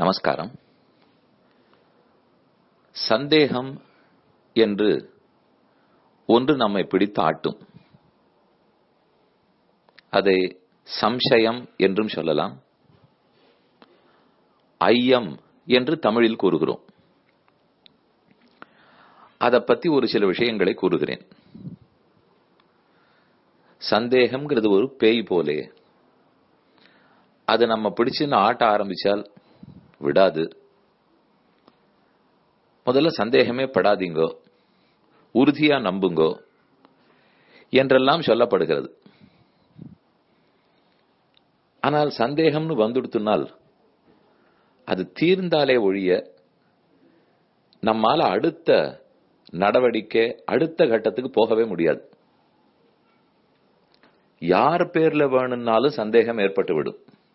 நமஸ்காரம். சந்தேகம் என்று ஒன்று நம்மை பிடித்து ஆட்டும். அதை சம்சயம் என்றும் சொல்லலாம், ஐயம் என்று தமிழில் கூறுகிறோம். அதை பத்தி ஒரு சில விஷயங்களை கூறுகிறேன். சந்தேகம்ங்கிறது ஒரு பேய் போலே. அது நம்ம பிடிச்சுன்னு ஆட்ட ஆரம்பிச்சால் விடாது. முதல்ல சந்தேகமே படாதீங்கோ, உறுதியா நம்புங்கோ என்றெல்லாம் சொல்லப்படுகிறது. ஆனால் சந்தேகம்னு வந்துடுத்துனால் அது தீர்ந்தாலே ஒழிய நம்மால அடுத்த நடவடிக்கை அடுத்த கட்டத்துக்கு போகவே முடியாது. யார் பேர்ல வேணும்னாலும் சந்தேகம் ஏற்பட்டு விடும்.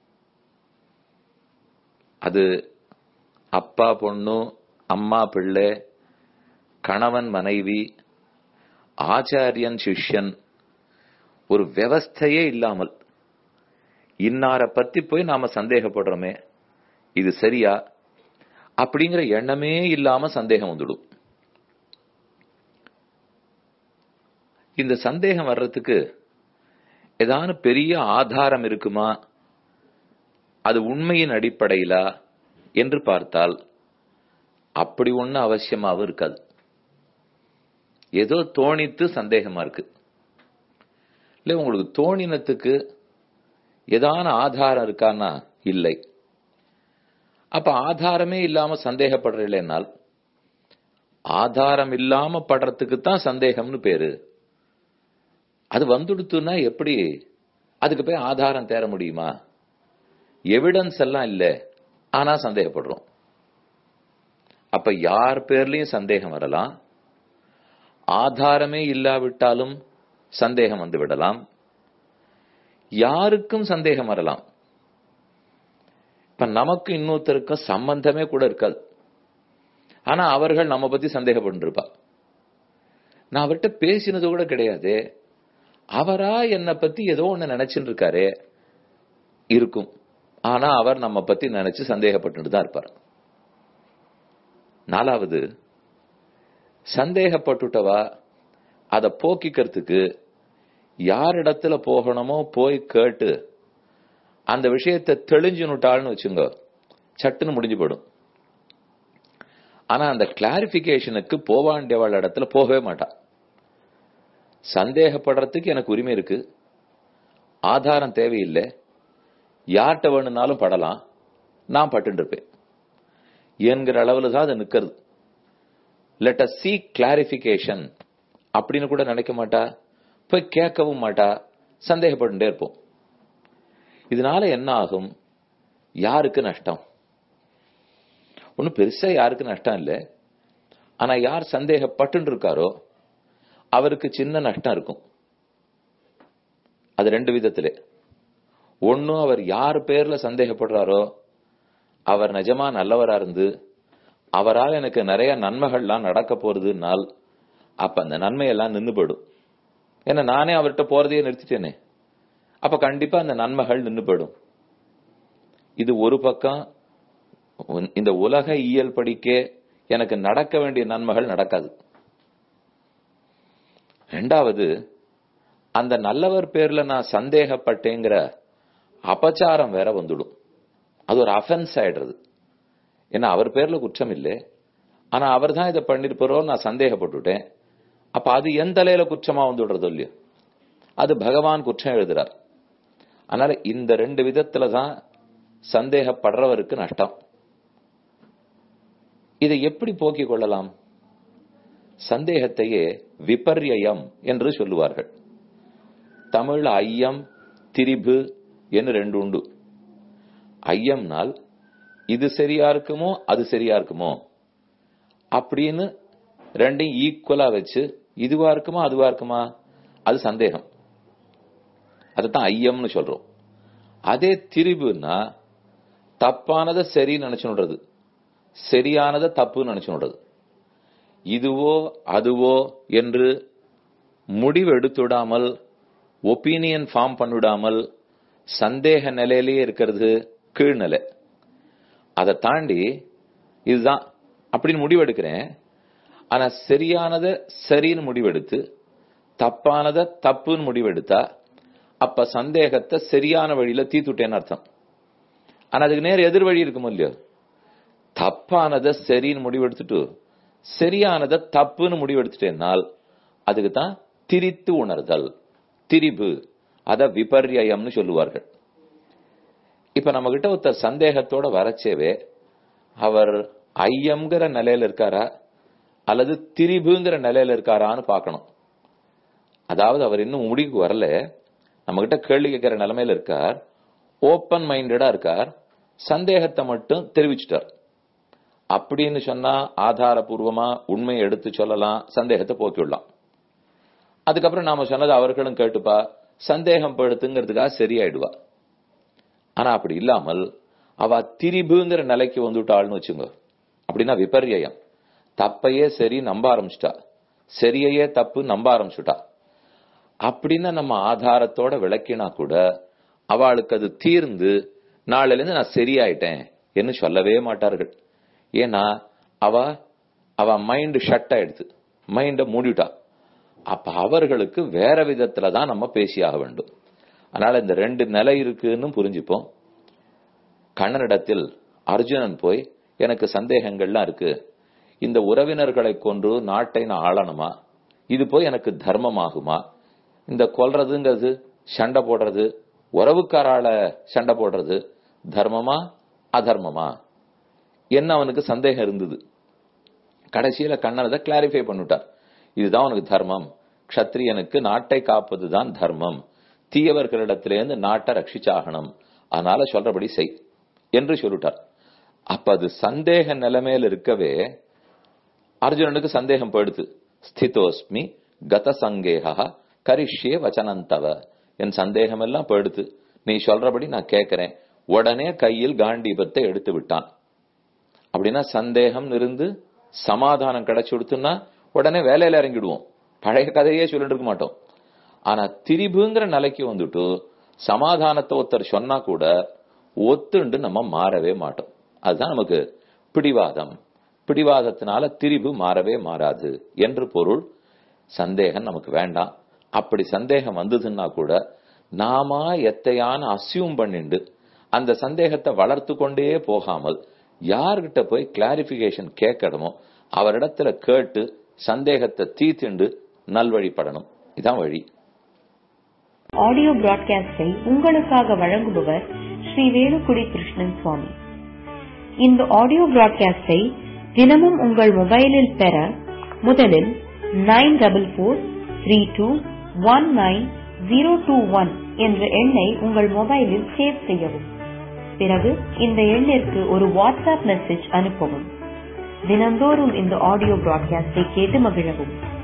அது அப்பா பொண்ணு, அம்மா பிள்ளை, கணவன் மனைவி, ஆச்சாரியன் சிஷ்யன், ஒரு விவஸ்தையே இல்லாமல் இன்னார பத்தி போய் நாம சந்தேகப்படுறோமே, இது சரியா அப்படிங்கிற எண்ணமே இல்லாம சந்தேகம் வந்துடும். இந்த சந்தேகம் வர்றதுக்கு ஏதான பெரிய ஆதாரம் இருக்குமா, அது உண்மையின் அடிப்படையிலா என்று பார்த்தால் அப்படி ஒண்ணு அவசியமாவும் இருக்காது. ஏதோ தோணித்து சந்தேகமா இருக்கு. இல்ல உங்களுக்கு தோணினத்துக்கு ஏதான ஆதாரம் இருக்கான்னா இல்லை. அப்ப ஆதாரமே இல்லாம சந்தேகப்படுறீங்களேனால் ஆதாரம் இல்லாம படுறதுக்கு தான் சந்தேகம்னு பேரு. அது வந்துடுத்துன்னா எப்படி அதுக்கு போய் ஆதாரம் தேர முடியுமா? எவிடன்ஸ் எல்லாம் இல்ல, ஆனா சந்தேகப்படுறோம். அப்ப யார் பேர்லயும் சந்தேகம் வரலாம், ஆதாரமே இல்லாவிட்டாலும் சந்தேகம் வந்து விடலாம், யாருக்கும் சந்தேகம் வரலாம். இப்ப நமக்கு இன்னொருத்தருக்கும் சம்பந்தமே கூட இருக்காது, ஆனா அவர்கள் நம்ம பத்தி சந்தேகப்பட்டு இருப்பா. நான் அவர்கிட்ட பேசினது கூட கிடையாது, அவரா என்னை பத்தி ஏதோ ஒண்ணு நினைச்சுட்டு இருக்காரே இருக்கும், ஆனா அவர் நம்ம பத்தி நினைச்சு சந்தேகப்பட்டு தான் இருப்பார். நாலாவது, சந்தேகப்பட்டுட்டவா அதை போக்கிக்கிறதுக்கு யாரிடத்துல போகணுமோ போய் கேட்டு அந்த விஷயத்தை தெளிஞ்சுனுட்டாள்னு வச்சுங்க, சட்டுன்னு முடிஞ்சு போயிடும். ஆனா அந்த கிளாரிபிகேஷனுக்கு போவாண்டியவாள் இடத்துல போகவே மாட்டா. சந்தேகப்படுறதுக்கு எனக்கு உரிமை இருக்கு, ஆதாரம் தேவையில்லை, யார்கிட்ட வேணும்னாலும் படலாம், நான் பட்டு இருப்பேன் என்கிற அளவுல தான் அது நிக்கிறது. லெட் அஸ் சீக் கிளாரிபிகேஷன் அப்படின்னு கூட நினைக்க மாட்டா, போய் கேட்கவும் மாட்டா, சந்தேகப்பட்டுட்டே இருப்போம். இதனால என்ன ஆகும்? யாருக்கு நஷ்டம்? ஒன்னும் பெருசா யாருக்கு நஷ்டம் இல்லை. ஆனா யார் சந்தேகப்பட்டு இருக்காரோ அவருக்கு சின்ன நஷ்டம் இருக்கும். அது ரெண்டு விதத்திலே. ஒன்னும் அவர் யார் பேர்ல சந்தேகப்படுறாரோ அவர் நிஜமா நல்லவரா இருந்து அவரால் எனக்கு நிறைய நன்மைகள்லாம் நடக்க போறதுனால் அப்ப அந்த நன்மையெல்லாம் நின்று போயிடும். ஏன்னா நானே அவர்கிட்ட போறதையே நிறுத்திட்டேனே, அப்ப கண்டிப்பா அந்த நன்மைகள் நின்று போயிடும். இது ஒரு பக்கம். இந்த உலக இயல் படிக்கே எனக்கு நடக்க வேண்டிய நன்மைகள் நடக்காது. ரெண்டாவது, அந்த நல்லவர் பேர்ல நான் சந்தேகப்பட்டேங்கிற அபச்சாரம் வேற வந்துடும். அது ஒரு அஃபென்ஸ் ஆயிடுறது. ஏன்னா அவர் பேர்ல குற்றம் இல்லை, ஆனா அவர் தான் இதை பண்ணிருப்பாரோ நான் சந்தேகப்பட்டுட்டேன். அப்ப அது எந்த தலையில குற்றமா வந்துடுறது இல்லையோ, அது பகவான் குற்றம் எழுதுறார். அதனால இந்த ரெண்டு விதத்துலதான் சந்தேகப்படுறவருக்கு நஷ்டம். இதை எப்படி போக்கிக் கொள்ளலாம்? சந்தேகத்தையே விபர்யம் என்று சொல்லுவார்கள். தமிழ் ஐயம் திரிபு என்று ரெண்டு உண்டு. ஐயம்னால் இது சரியா இருக்குமோ அது சரியா இருக்குமோ அப்படின்னு ரெண்டையும் ஈக்குவலா வச்சு இதுவா இருக்குமா அதுவா இருக்குமா, அது சந்தேகம். அதுதான் ஐயம்னு சொல்றோம். அதே திரிபுன்னா தப்பானதை சரின்னு நினைச்சுடுறது, சரியானதை தப்புன்னு நினைச்சுடுறது. இதுவோ அதுவோ என்று முடிவு எடுத்துடாமல், ஒப்பீனியன் ஃபார்ம் பண்ணிடாமல் சந்தேக நிலையிலேயே இருக்கிறது கீழ்நிலை. அதை தாண்டி இதுதான் அப்படின்னு முடிவெடுக்கிறேன். ஆனா சரியானதை சரின்னு முடிவெடுத்து தப்பானதை தப்புன்னு முடிவெடுத்தா அப்ப சந்தேகத்தை சரியான வழியில தீத்துட்டேன்னு அர்த்தம். ஆனா அதுக்கு நேர் எதிர் வழி இருக்குமோ இல்லையோ, தப்பானதை சரின்னு முடிவெடுத்துட்டு சரியானதை தப்புன்னு முடிவெடுத்துட்டேன்னால் அதுக்கு தான் திரித்து உணர்தல், திரிபு, அத விபர்யம்னு சொல்லுவார்கள். இப்ப நம்ம கிட்ட ஒருத்தர் சந்தேகத்தோட வரச்சேவே அவர் ஐயம்ங்கிற நிலையில இருக்காரா அல்லது திரிபுங்கிற நிலையில இருக்காரான்னு பார்க்கணும். அதாவது அவர் இன்னும் முடிவுக்கு வரல, நம்ம கிட்ட கேள்வி கேட்கிற நிலைமையில இருக்கார், ஓப்பன் மைண்டடா இருக்கார், சந்தேகத்தை மட்டும் தெரிவிச்சுட்டார். அப்படின்னு சொன்னா ஆதாரபூர்வமா உண்மையை எடுத்து சொல்லலாம், சந்தேகத்தை போக்கிவிடலாம். அதுக்கப்புறம் நாம சொன்னது அவர்களும் கேட்டுப்பா, சந்தேகம் படுத்துங்கிறதுக்காக சரியாயிடுவா. ஆனா அப்படி இல்லாமல் அவ திரிபுங்கிற நிலைக்கு வந்துட்டாள்னு வச்சுங்க, அப்படின்னா விபர்யம், தப்பையே சரி நம்ப ஆரம்பிச்சுட்டா, சரியையே தப்பு நம்ப ஆரம்பிச்சுட்டா. அப்படின்னா நம்ம ஆதாரத்தோட விளக்கினா கூட அவளுக்கு அது தீர்ந்து நாளில இருந்து நான் சரியாயிட்டேன் என்று சொல்லவே மாட்டார்கள். ஏன்னா அவ மைண்ட் ஷட் ஆயிடுது, மைண்ட மூடிட்டா. அப்ப அவர்களுக்கு வேற விதத்துல தான் நம்ம பேசியாக வேண்டும். அதனால இந்த ரெண்டு நிலை இருக்குன்னு புரிஞ்சுப்போம். கண்ணனிடத்தில் அர்ஜுனன் போய் எனக்கு சந்தேகங்கள்லாம் இருக்கு, இந்த உறவினர்களை கொன்று நாட்டை நான் ஆளணுமா, இது போய் எனக்கு தர்மமாகுமா, இந்த கொல்றதுங்கிறது சண்டை போடுறது, உறவுக்காரால சண்டை போடுறது தர்மமா அதர்மமா என்ன அவனுக்கு சந்தேகம் இருந்தது. கடைசியில கண்ணன் அதை கிளாரிஃபை பண்ணிட்டார், இதுதான் உனக்கு தர்மம், க்ஷத்ரியனுக்கு நாட்டை காப்பதுதான் தர்மம், தீயவர்களிடத்திலேருந்து நாட்டை ரட்சிச்சாகணும், அதனால சொல்றபடி செய் என்று சொல்லிட்டார். அப்ப அது சந்தேக நிலைமையில இருக்கவே அர்ஜுனனுக்கு சந்தேகம் போயிடுது. ஸ்திதோஸ்மி கத சங்கேகா கரிஷ்யே வச்சனந்தவ, என் சந்தேகம் எல்லாம் போயிடுது, நீ சொல்றபடி நான் கேட்கிறேன். உடனே கையில் காண்டீபத்தை எடுத்து விட்டான். அப்படின்னா சந்தேகம் இருந்து சமாதானம் கிடைச்சு கொடுத்துன்னா உடனே வேலையில இறங்கிடுவோம், பழைய கதையே சொல்லிட்டு இருக்க மாட்டோம். ஆனா திரிபுங்கிற நிலைக்கு வந்துட்டு சமாதானத்தை ஒருத்தர் சொன்னா கூட ஒத்துண்டு நம்ம மாறவே மாட்டோம். அதுதான் நமக்கு பிடிவாதம். பிடிவாதத்தினால திரிபு மாறவே மாறாது என்று பொருள். சந்தேகம் நமக்கு வேண்டாம். அப்படி சந்தேகம் வந்ததுன்னா கூட நாம எத்தையான அசியூம் பண்ணிண்டு அந்த சந்தேகத்தை வளர்த்து கொண்டே போகாமல் யார்கிட்ட போய் கிளாரிபிகேஷன் கேட்கணுமோ அவரிடத்துல கேட்டு சந்தேகத்தை தீர்த்துண்டு நல்வழிப்படணும். இதான் வழி. ஆடியோ பிராட்காஸ்டை உங்களுக்காக வழங்குபவர் ஸ்ரீ வேலுக்குடி கிருஷ்ணன் சுவாமி. இந்த ஆடியோ பிராட்காஸ்டை தினமும் உங்கள் மொபைலில் பெற முதலில் 9443219021 என்ற எண்ணை உங்கள் மொபைலில் சேவ் செய்யவும். பிறகு இந்த எண்ணிற்கு ஒரு வாட்ஸ்அப் மெசேஜ் அனுப்பவும். தினந்தோறும் இந்த ஆடியோ பிராட்காஸ்டை கேட்டு மகிழவும்.